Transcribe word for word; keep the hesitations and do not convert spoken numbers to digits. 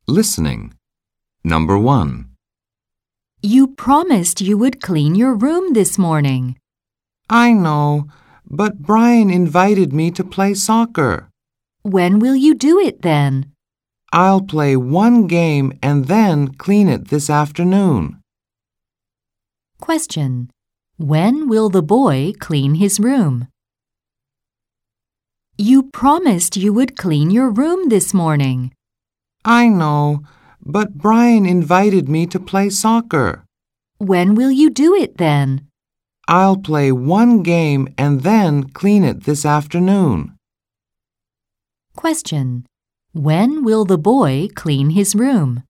Listening. Number one. You promised you would clean your room this morning. I know, but Brian invited me to play soccer. When will you do it then? I'll play one game and then clean it this afternoon. Question. When will the boy clean his room? You promised you would clean your room this morning. I know, but Brian invited me to play soccer. When will you do it then? I'll play one game and then clean it this afternoon. Question. When will the boy clean his room?